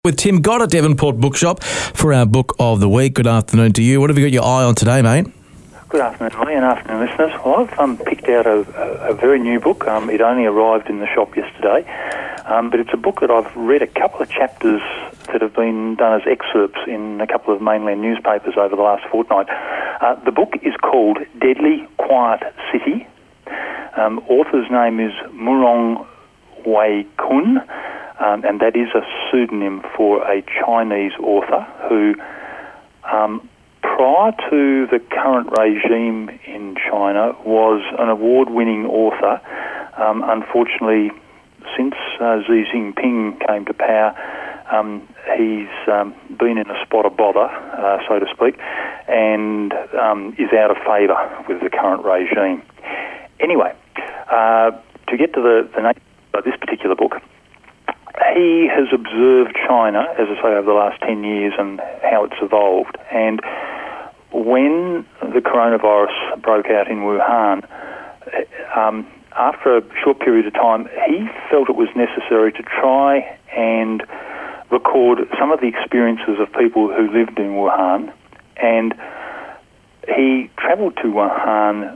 With Tim Gott at Devonport Bookshop for our book of the week. Good afternoon to you. What have you got your eye on today, mate? Good afternoon, Lee, and afternoon, listeners. Well, I've picked out a very new book. It only arrived in the shop yesterday, but it's a book that I've read a couple of chapters that have been done as excerpts in a couple of mainland newspapers over the last fortnight. The book is called Deadly Quiet City. Author's name is Murong Wei Kun. And that is a pseudonym for a Chinese author who, prior to the current regime in China, was an award-winning author. Unfortunately, since Xi Jinping came to power, he's been in a spot of bother, so to speak, and is out of favour with the current regime. Anyway, to get to the nature of this particular book, he has observed China, as I say, over the last 10 years and how it's evolved. And when the coronavirus broke out in Wuhan, after a short period of time, he felt it was necessary to try and record some of the experiences of people who lived in Wuhan. And he travelled to Wuhan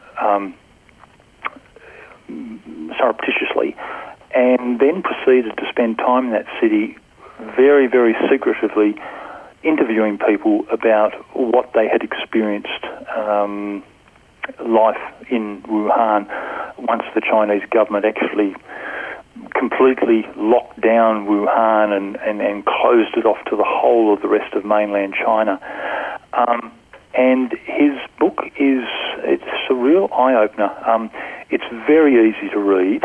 surreptitiously, and then proceeded to spend time in that city very, very secretively interviewing people about what they had experienced life in Wuhan once the Chinese government actually completely locked down Wuhan and closed it off to the whole of the rest of mainland China. And his book it's a real eye-opener. It's very easy to read.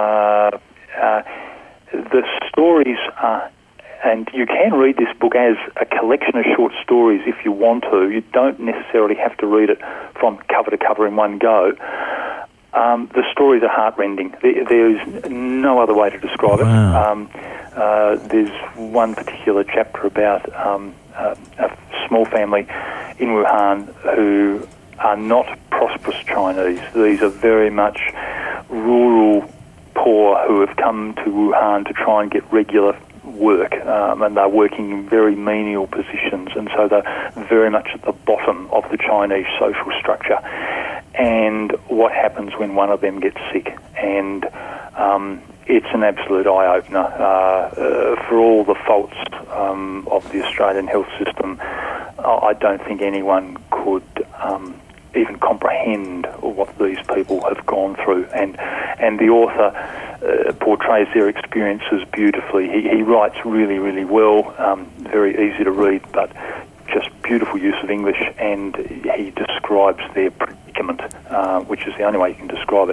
The stories are, and you can read this book as a collection of short stories if you want to. You don't necessarily have to read it from cover to cover in one go. The stories are heartrending. There's no other way to describe it. Wow. There's one particular chapter about a small family in Wuhan who are not prosperous Chinese. These are very much rural poor who have come to Wuhan to try and get regular work, and they're working in very menial positions, and so they're very much at the bottom of the Chinese social structure. And what happens when one of them gets sick? And it's an absolute eye-opener. For all the faults of the Australian health system, I don't think anyone could even comprehend what these people have gone through, and the author portrays their experiences beautifully. He writes really, really well, very easy to read, but just beautiful use of English, and he describes their predicament, which is the only way you can describe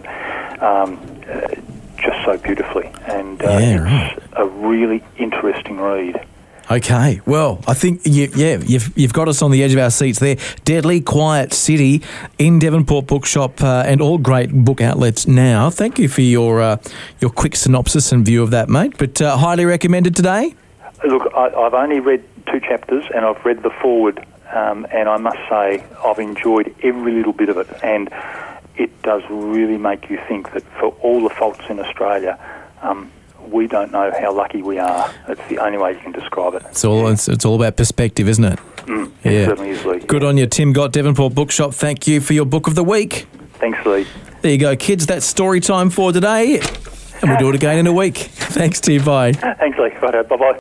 it, just so beautifully, and it's a really interesting read. Okay, well, I think you've got us on the edge of our seats there. Deadly Quiet City in Devonport Bookshop and all great book outlets now. Thank you for your quick synopsis and view of that, mate. But highly recommended today? Look, I've only read 2 chapters and I've read the foreword, and I must say I've enjoyed every little bit of it, and it does really make you think that for all the faults in Australia, we don't know how lucky we are. It's the only way you can describe it. It's all about perspective, isn't it? It certainly is, Lee. Good on you, Tim Gott, Devonport Bookshop. Thank you for your book of the week. Thanks, Lee. There you go, kids. That's story time for today. And we'll do it again in a week. Thanks to you. Bye. Thanks, Lee. Right, bye-bye.